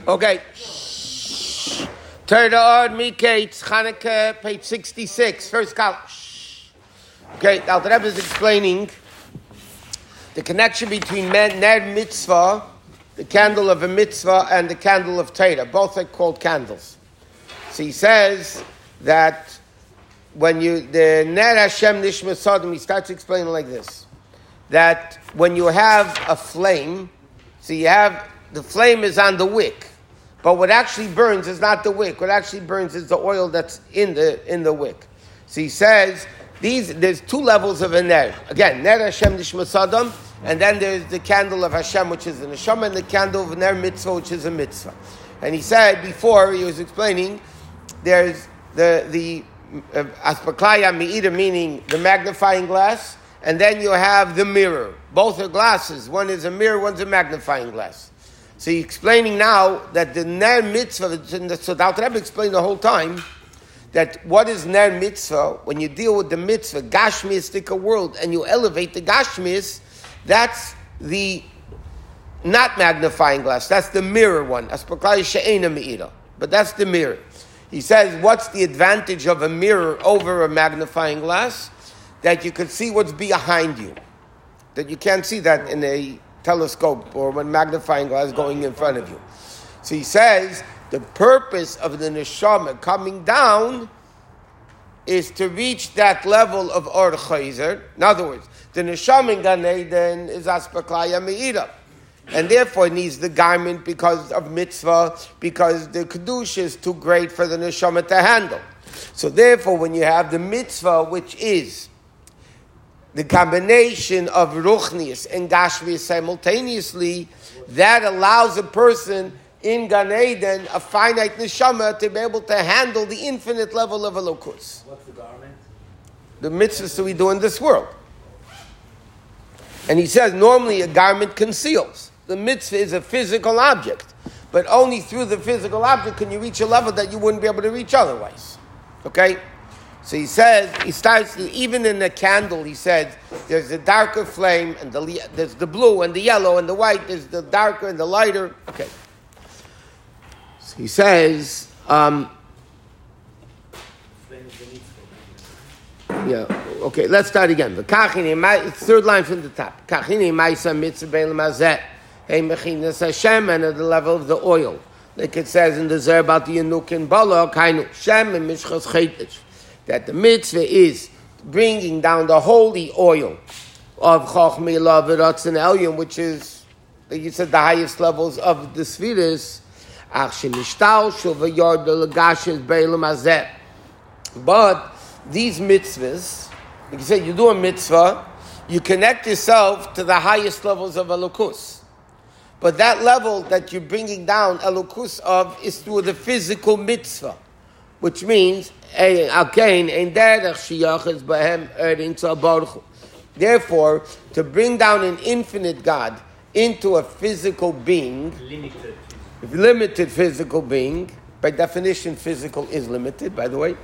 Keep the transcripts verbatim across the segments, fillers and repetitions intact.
Okay. Torah Or Miketz Chanukah, page sixty-six, first column. Okay, the Alter Rebbe is explaining the connection between Ner Mitzvah, the candle of a mitzvah, and the candle of Torah. Both are called candles. So he says that when you, the Ner Hashem Nishma Sodom, he starts explaining like this, that when you have a flame, so you have, the flame is on the wick, but what actually burns is not the wick. What actually burns is the oil that's in the in the wick. So he says, these there's two levels of a Ner. Again, Ner Hashem Nishma Sodom, and then there's the candle of Hashem, which is a neshama, and the candle of Ner Mitzvah, which is a mitzvah. And he said before, he was explaining, there's the the Aspaklaya Me'ida, meaning the magnifying glass, and then you have the mirror. Both are glasses. One is a mirror, one's a magnifying glass. So he's explaining now that the Ner Mitzvah, so the Alter Rebbe explained the whole time, that what is Ner Mitzvah, when you deal with the mitzvah, Gashmiistic world, and you elevate the Gashmiis, that's the not magnifying glass, that's the mirror one. But that's the mirror. He says, what's the advantage of a mirror over a magnifying glass? That you could see what's behind you. That you can't see that in a telescope or a magnifying glass going in front of you. So he says, the purpose of the neshama coming down is to reach that level of Or Chayzer. In other words, the neshama in Gan Eden is Aspaklaya Me'ira. And therefore it needs the garment because of mitzvah, because the kedusha is too great for the neshama to handle. So therefore, when you have the mitzvah, which is the combination of ruchnius and gashmius simultaneously, that allows a person in Gan Eden, a finite neshama, to be able to handle the infinite level of elokus. What's the garment? The mitzvahs that we do in this world. And he says normally a garment conceals. The mitzvah is a physical object, but only through the physical object can you reach a level that you wouldn't be able to reach otherwise. Okay? So he says, he starts, even in a candle, he said, there's a darker flame, and the, there's the blue, and the yellow, and the white, there's the darker and the lighter. Okay. So he says, um, yeah, okay, let's start again. The third line from the top. Hashem, and at the level of the oil. Like it says in the Zer about the Yanuk and Bala, Shem and Mishchas Chaytish. That the mitzvah is bringing down the holy oil of Chochmei Love Ratz and Elyon, which is, like you said, the highest levels of the Sfiris. But these mitzvahs, like you said, you do a mitzvah, you connect yourself to the highest levels of Elokus. But that level that you're bringing down Elokus of is through the physical mitzvah, which means therefore, to bring down an infinite God into a physical being, Limited. limited physical being, by definition physical is limited, by the way.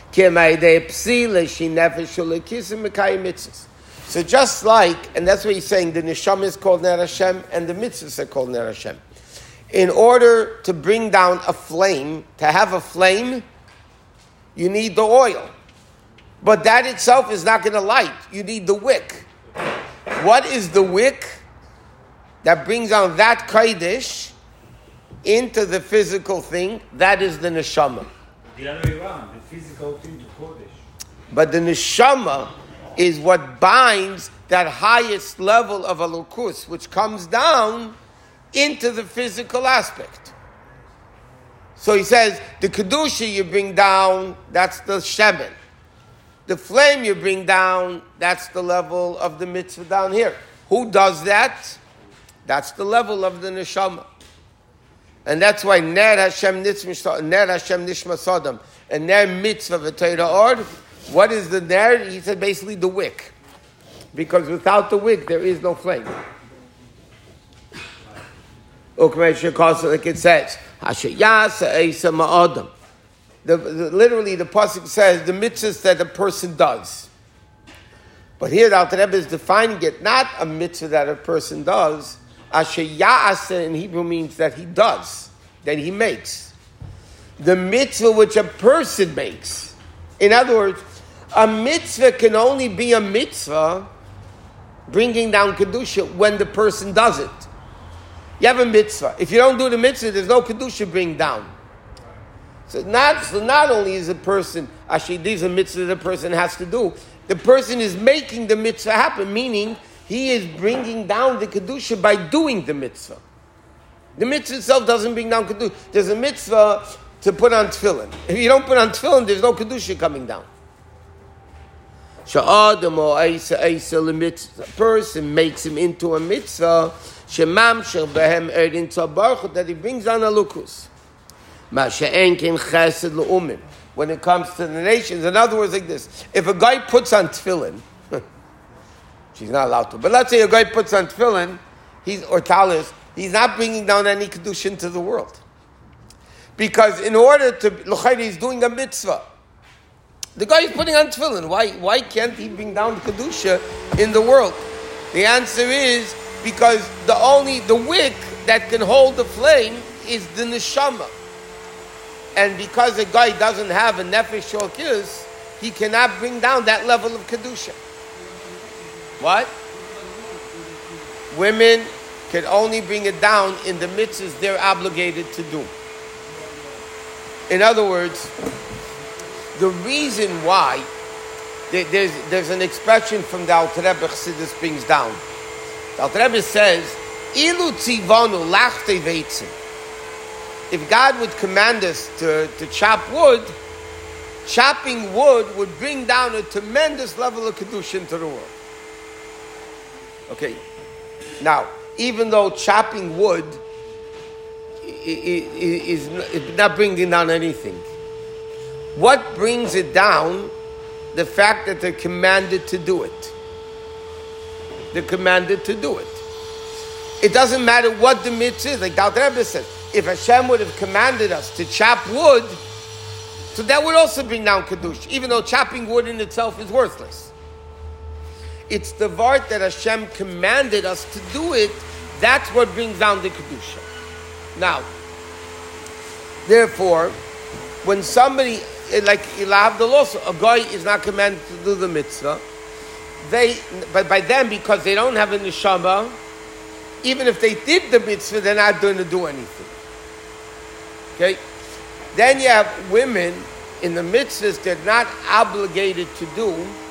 So just like, and that's what he's saying, the neshama is called Ner Hashem and the mitzvahs are called Ner Hashem. In order to bring down a flame, to have a flame, you need the oil. But that itself is not going to light. You need the wick. What is the wick that brings down that Kodesh into the physical thing? That is the neshama. The other way around, the physical thing to Kodesh. But the neshama is what binds that highest level of Elokus, which comes down into the physical aspect. So he says, the Kedusha you bring down, that's the Sheben. The flame you bring down, that's the level of the mitzvah down here. Who does that? That's the level of the neshama. And that's why Ner Hashem Nishma Sodom and Ner Mitzvah V'Torah Or, what is the Ner? He said basically the wick. Because without the wick, there is no flame. Like it says, the, the, literally the pasuk says the mitzvahs that a person does. But here the Alter Rebbe is defining it, not a mitzvah that a person does. Asher ya'aseh in Hebrew means that he does. that he makes. The mitzvah which a person makes. In other words, a mitzvah can only be a mitzvah bringing down Kedusha when the person does it. You have a mitzvah. If you don't do the mitzvah, there's no Kedusha bring down. So not, so not only is a person, actually these are mitzvahs the person has to do, the person is making the mitzvah happen, meaning he is bringing down the Kedusha by doing the mitzvah. The mitzvah itself doesn't bring down Kedusha. There's a mitzvah to put on tefillin. If you don't put on tefillin, there's no Kedusha coming down. A person makes him into a mitzvah that he brings down a lukus. When it comes to the nations, in other words, like this: if a guy puts on tefillin, she's not allowed to. But let's say a guy puts on tefillin, he's or talis, he's not bringing down any kedusha into the world, because in order to l'chayr, he's doing a mitzvah. The guy is putting on tefillin. Why? Why can't he bring down kedusha in the world? The answer is because the only the wick that can hold the flame is the neshama. And because a guy doesn't have a nefesh shalkis, he cannot bring down that level of kedusha. What? Women can only bring it down in the mitzvahs they're obligated to do. In other words, the reason why there's there's an expression from the Alter Rebbe Chassidus brings down. The Alter Rebbe says, "Ilu tzivanu lachte veitzim." If God would command us to, to chop wood, chopping wood would bring down a tremendous level of kedusha into the world. Okay, now even though chopping wood is not bringing down anything, what brings it down? The fact that they're commanded to do it. They're commanded to do it. It doesn't matter what the mitzvah is. Like the Alter Rebbe says, if Hashem would have commanded us to chop wood, so that would also bring down Kedusha, even though chopping wood in itself is worthless. It's the vart that Hashem commanded us to do it, that's what brings down the Kedusha. Now, therefore, when somebody, like Ilahavdal also, a guy is not commanded to do the mitzvah, they, but by them, because they don't have a neshama, even if they did the mitzvah, they're not going to do anything. Okay? Then you have women in the mitzvahs they're not obligated to do.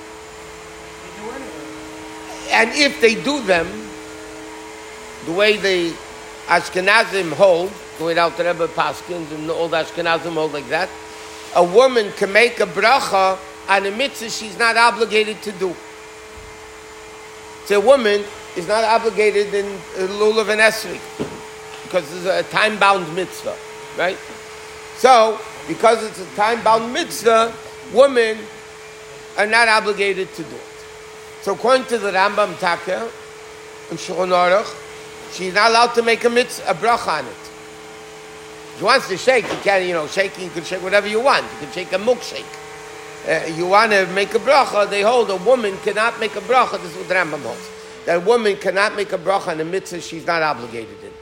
And if they do them, the way the Ashkenazim hold, the way the Alter Rebbe Paskins and all the Ashkenazim hold like that, a woman can make a bracha on a mitzvah she's not obligated to do. So a woman is not obligated in Lulav and Esrei because it's a time-bound mitzvah, right? So, because it's a time-bound mitzvah, women are not obligated to do it. So, according to the Rambam Taka and Shulchan Aruch, she's not allowed to make a mitzvah, a bracha on it. If she wants to shake, you can, you know, shaking, you can shake whatever you want. You can shake a milkshake. Uh, you want to make a bracha, they hold a woman cannot make a bracha. This is what the Rambam holds. That a woman cannot make a bracha on a mitzvah she's not obligated in.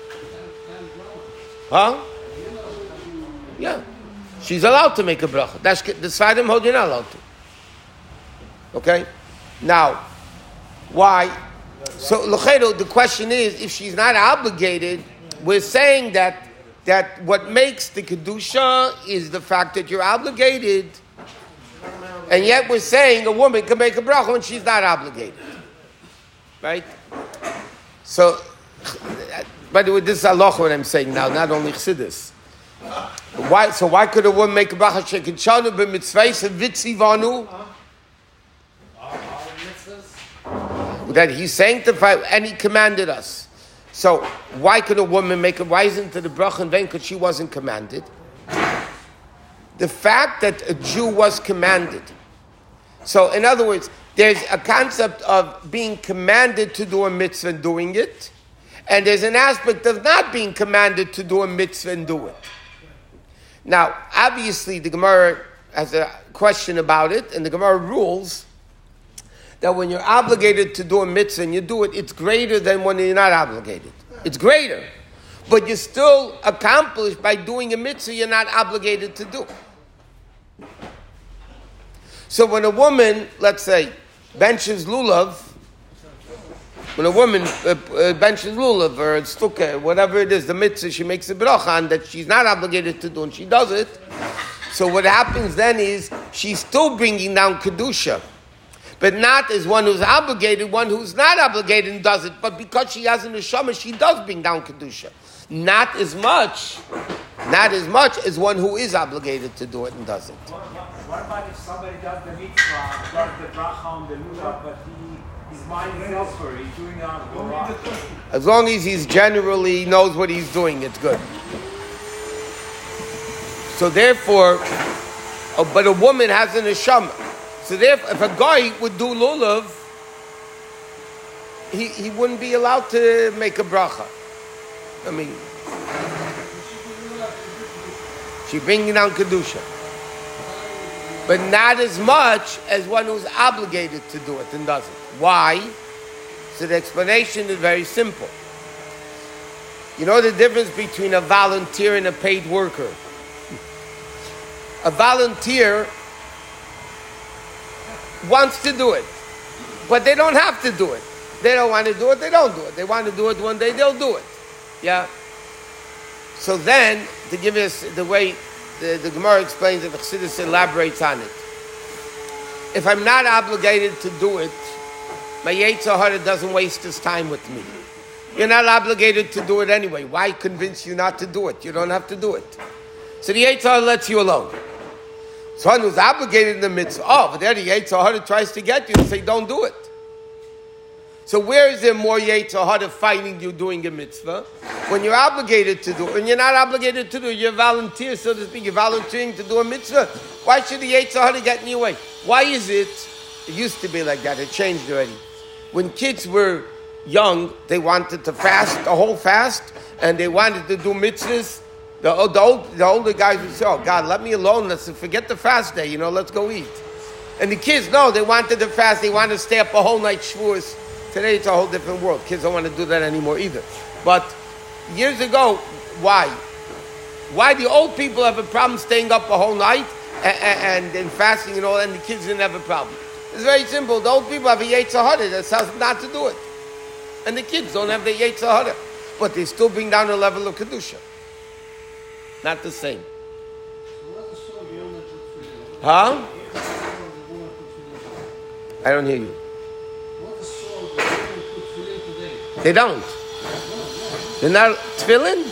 Huh? Yeah. She's allowed to make a bracha. That's the Sfarim hold you're not allowed to. Okay? Now, why? So, l'chayro, the question is, if she's not obligated, we're saying that that what makes the kedusha is the fact that you're obligated, and yet we're saying a woman can make a bracha when she's not obligated. Right? So, by the way, this is halacha what I'm saying now, not only chassidus. Why? So why could a woman make a bracha? She can chanu b'mitzvahs and vitzivanu. That he sanctified and he commanded us. So why could a woman make a? Why isn't it a bracha in vain? Because she wasn't commanded. The fact that a Jew was commanded. So in other words, there's a concept of being commanded to do a mitzvah and doing it, and there's an aspect of not being commanded to do a mitzvah and do it. Now, obviously, the Gemara has a question about it, and the Gemara rules that when you're obligated to do a mitzvah and you do it, it's greater than when you're not obligated. It's greater. but you're still accomplished by doing a mitzvah you're not obligated to do. So when a woman, let's say, benches lulav, when a woman uh, uh, benches lulav or stuka, whatever it is, the mitzvah, she makes a bracha on that she's not obligated to do, and she does it. So what happens then is she's still bringing down kedusha, but not as one who's obligated, one who's not obligated and does it. But because she has a neshama, she does bring down kedusha. Not as much, not as much as one who is obligated to do it and does it. What, what, what about if somebody does the mitzvah, does the bracha on the lulav, but he, his mind is elsewhere, he's doing it on the lulav? As long as he's generally knows what he's doing, it's good. So therefore, uh, but a woman has an neshama. So therefore, if a guy would do lulav, he, he wouldn't be allowed to make a bracha. I mean, she bringing down kedusha, but not as much as one who's obligated to do it and does it. Why? So the explanation is very simple. You know the difference between a volunteer and a paid worker. A volunteer wants to do it, but they don't have to do it. They don't want to do it, they don't do it. They want to do it one day, they'll do it. Yeah. So then, to give us the way the, the Gemara explains it, the Chassidus elaborates on it. If I'm not obligated to do it, my Yetzer Hara doesn't waste his time with me. You're not obligated to do it anyway. Why convince you not to do it? You don't have to do it. So the Yetzer Hara lets you alone. Someone who's obligated in the mitzvah, oh, but then the Yetzer Hara tries to get you to say, don't do it. So where is there more Yetzer Hara fighting you doing a mitzvah? When you're obligated to do it. When you're not obligated to do it, you're a volunteer, so to speak. You're volunteering to do a mitzvah. Why should the Yetzer Hara get in your way? Why is it? It used to be like that. It changed already. When kids were young, they wanted to fast, the whole fast, and they wanted to do mitzvahs. The, the, old, the older guys would say, oh, God, let me alone. Let's forget the fast day. You know, let's go eat. And the kids, no, they wanted to fast. They wanted to stay up a whole night shvuos. Today it's a whole different world. Kids don't want to do that anymore either. But years ago, why? Why the old people have a problem staying up a whole night and, and, and fasting and all, and the kids didn't have a problem? It's very simple. The old people have a Yetzer Hara that tells them not to do it. And the kids don't have the Yetzer Hara. But they still bring down the level of Kedusha. Not the same. Huh? I don't hear you. They don't. They're not tefillin?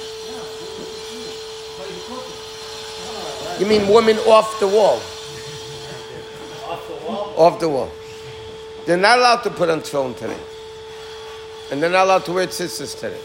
You mean women off the wall? Off the wall? Off the wall. They're not allowed to put on tefillin today. And they're not allowed to wear tzitzis today.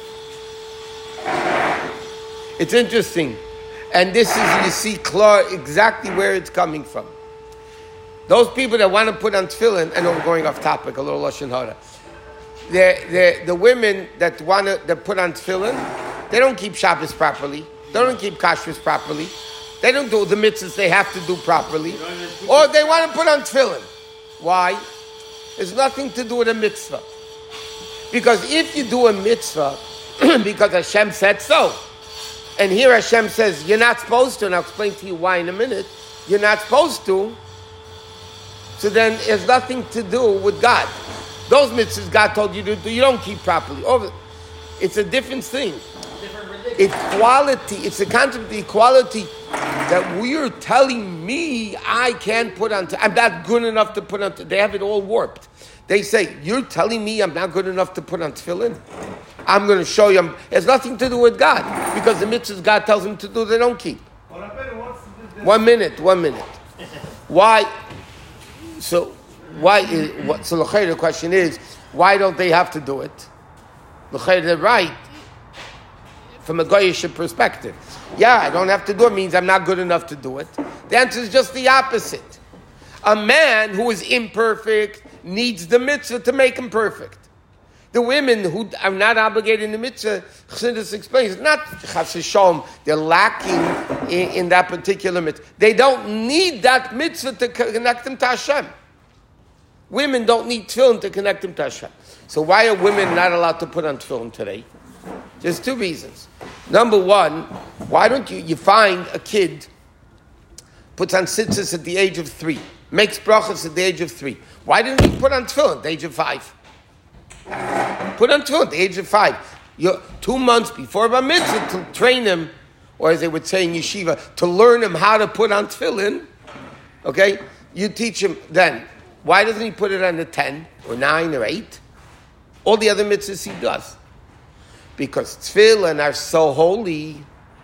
It's interesting. And this is, you see, clear exactly where it's coming from. Those people that want to put on tefillin, and I'm going off topic, a little Lashon Hara. The, the, the women that want to that put on tefillin, they don't keep Shabbos properly. They don't keep kashrus properly. They don't do the mitzvahs they have to do properly. Or they want to put on tefillin. Why? It's nothing to do with a mitzvah. Because if you do a mitzvah, because Hashem said so, and here Hashem says, you're not supposed to, and I'll explain to you why in a minute, you're not supposed to, so then it has nothing to do with God. Those mitzvahs God told you to do, you don't keep properly. It's a different thing. Equality, it's a concept of equality that you're telling me I can't put on, I'm not good enough to put on, they have it all warped. They say, you're telling me I'm not good enough to put on tefillin? I'm going to show you. I'm, it has nothing to do with God. Because the mitzvahs God tells them to do, they don't keep. One minute, one minute. Why? So, why? Is, what, so the question is, why don't they have to do it? They're right. From a Goyish perspective. Yeah, I don't have to do it means I'm not good enough to do it. The answer is just the opposite. A man who is imperfect needs the mitzvah to make him perfect. The women who are not obligated in the mitzvah, Chassidus explains, not chas v'shalom, they're lacking in, in that particular mitzvah. They don't need that mitzvah to connect them to Hashem. Women don't need tefillin to connect them to Hashem. So why are women not allowed to put on tefillin today? There's two reasons. Number one, why don't you, you find a kid, puts on tzitzis at the age of three, makes brachas at the age of three. Why didn't he put on tefillin at the age of five? Put on tefillin at the age of five. You're two months before bar mitzvah to train him, or as they would say in yeshiva, to learn him how to put on tefillin. Okay? You teach him then. Why doesn't he put it on the ten, or nine, or eight? All the other mitzvahs he does. Because tefillin are so holy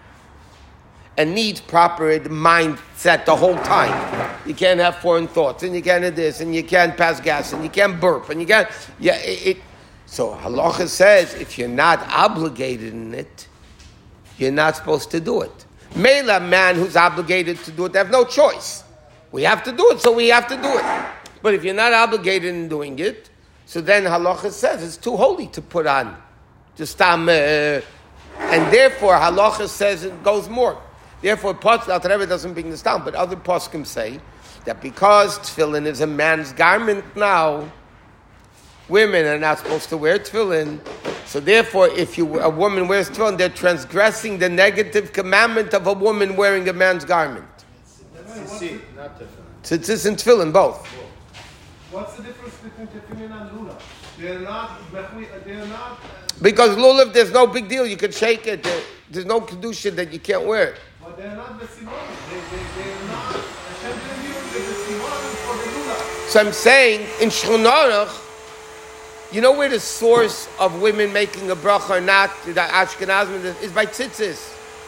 and need proper mindset the whole time. You can't have foreign thoughts, and you can't do this, and you can't pass gas, and you can't burp, and you can't. Yeah, it. it so halacha says if you're not obligated in it, you're not supposed to do it. Mela, man who's obligated to do it, they have no choice. We have to do it, so we have to do it. But if you're not obligated in doing it, so then halacha says it's too holy to put on. Just um, uh, and therefore halacha says it goes more. Therefore, Alter Rebbe doesn't bring this down, but other poskim say that because tefillin is a man's garment now, women are not supposed to wear tefillin. So therefore, if you a woman wears tefillin, they're transgressing the negative commandment of a woman wearing a man's garment. Tzitzit, not tefillin. Tzitzit and tefillin, both. What's the difference between tefillin and lulav? They're not. They're not. Because lulav, there's no big deal. You can shake it. There, there's no kedusha that you can't wear it. But they're not the simon. They, they, they're not. Hashem didn't use the simon for the lulav. So I'm saying in Shulchan Aruch, you know where the source of women making a bracha or not, the Ashkenazim, is by tzitzis.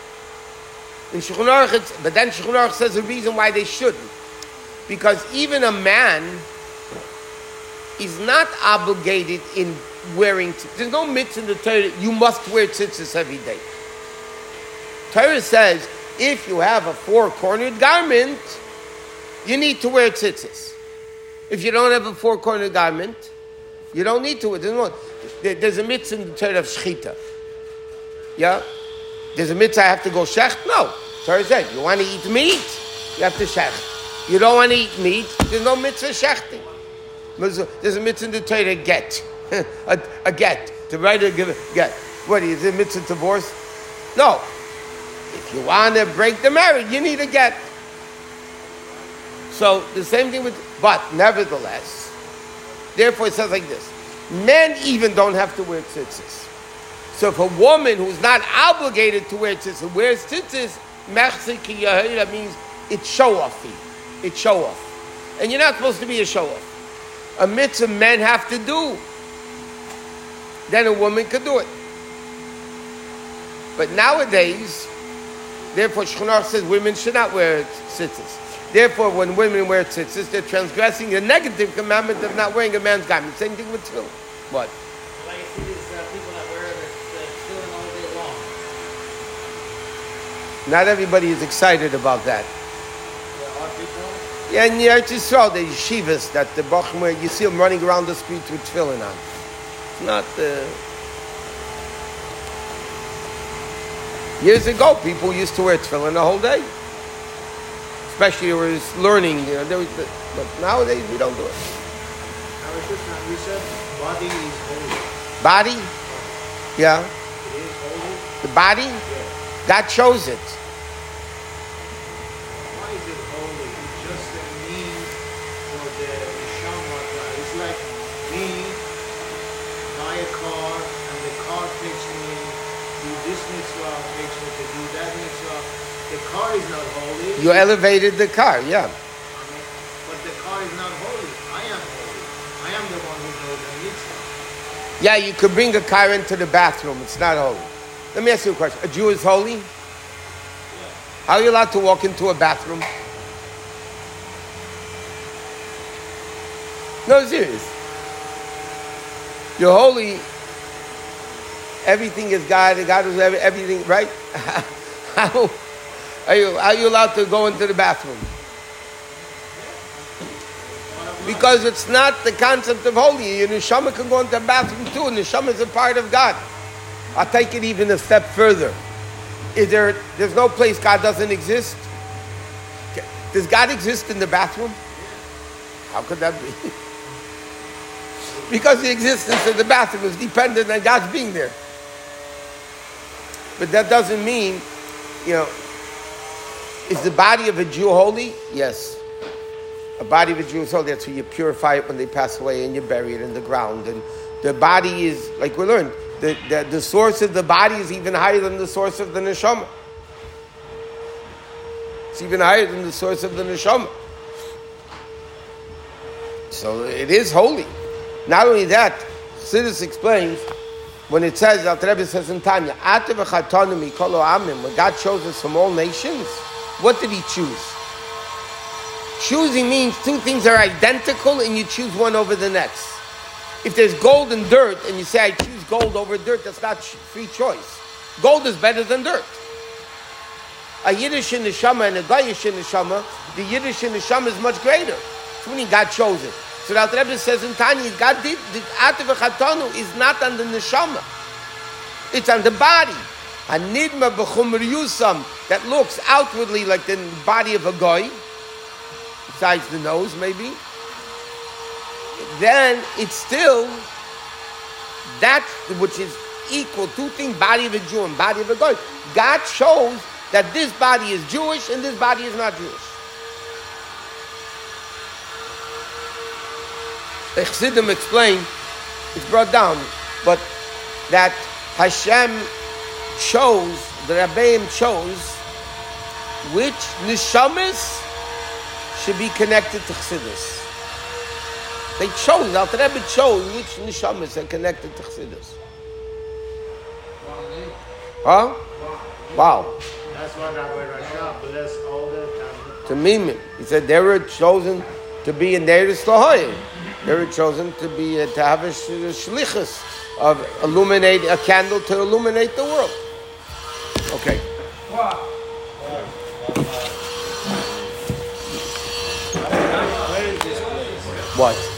In Shulchan Aruch, it's, but then Shulchan Aruch says the reason why they shouldn't. Because even a man is not obligated in wearing tzitzis. There's no mitzvah in the Torah, you must wear tzitzis every day. Torah says, if you have a four-cornered garment, you need to wear tzitzis. If you don't have a four-cornered garment, you don't need to. There's, no, there's a mitzvah in the Torah of shechita. Yeah? There's a mitzvah I have to go shecht? No. Torah said, you want to eat meat? You have to shecht. You don't want to eat meat? There's no mitzvah shechting. There's a mitzvah in the Torah get. a, a get. To write a get. What, is it a mitzvah divorce? No. If you want to break the marriage, you need a get. So, the same thing with, but nevertheless, therefore it says like this, men even don't have to wear tzitzis. So if a woman who's not obligated to wear tzitzis wears tzitzis, that means it's show-offy. It's show-off. And you're not supposed to be a show-off. A mitzvah men have to do. Then a woman could do it. But nowadays, therefore Shulchan Aruch says women should not wear tzitzis. Therefore, when women wear tzitzis, they're transgressing the negative commandment of not wearing a man's garment. Same thing with tefillin. What? Like you see these uh, people that wear the tefillin all day long. Not everybody is excited about that. There are people. Yeah, in Eretz Yisrael, the yeshivas that the Bachim wear, you see them running around the streets with tefillin on. It's not the... Years ago, people used to wear tefillin the whole day. Especially when it was learning, you know. There was the, but nowadays, we don't do it. You said body is holy. Body? Yeah. It is holy? The body? Yeah. God chose it. Why is it holy? It's just a mean for the neshama. It's like me buy a car and the car takes me do this mitzvah, takes me to do that mitzvah. The car is not holy. You elevated the car, yeah. I mean, but the car is not holy. I am holy. I am the one who knows the mitzvah. Yeah, you could bring a car into the bathroom. It's not holy. Let me ask you a question. A Jew is holy? Yeah. How are you allowed to walk into a bathroom? No, serious. You're holy. Everything is God. God is everything, right? How are you, are you allowed to go into the bathroom? Because it's not the concept of holy. Your neshama can go into the bathroom too, and neshama is a part of God. I'll take it even a step further. Is there? There's no place God doesn't exist. Does God exist in the bathroom? How could that be? Because the existence of the bathroom is dependent on God's being there. But that doesn't mean, you know, is the body of a Jew holy? Yes. A body of a Jew is holy. That's why you purify it when they pass away and you bury it in the ground. And the body is, like we learned, the, the, the source of the body is even higher than the source of the neshama. It's even higher than the source of the neshama. So it is holy. Not only that, Chassidus explains, when it says, Alter Rebbe says in Tanya, Ate v'chatanu mikol ha'amim, when God chose us from all nations, what did he choose? Choosing means two things are identical and you choose one over the next. If there's gold and dirt and you say, I choose gold over dirt, that's not free choice. Gold is better than dirt. A Yiddish neshama and a Goyish neshama, the Yiddish neshama is much greater. That's when God chose it. So the Alter Rebbe says in Tanya, God did, the Ate v'chatanu is not on the neshama. It's on the body. A nidma b'chumr yusam, that looks outwardly like the body of a goy, besides the nose maybe. Then it's still that which is equal, two things, body of a Jew and body of a goy. God shows that this body is Jewish and this body is not Jewish. The Chassidim explain, it's brought down, but that Hashem chose, the Rabbeim chose, which neshamas should be connected to Chassidus. They chose, Alter Rebbe chose which neshamas are connected to Chassidus. Huh? Wow. That's why Rabbi Rasha blessed all the To Mimim. He said they were chosen to be in Deiris Lahoyim. They were chosen to be uh, to have a sh- shlichus of illuminate a candle to illuminate the world. Okay. Where is this place? What?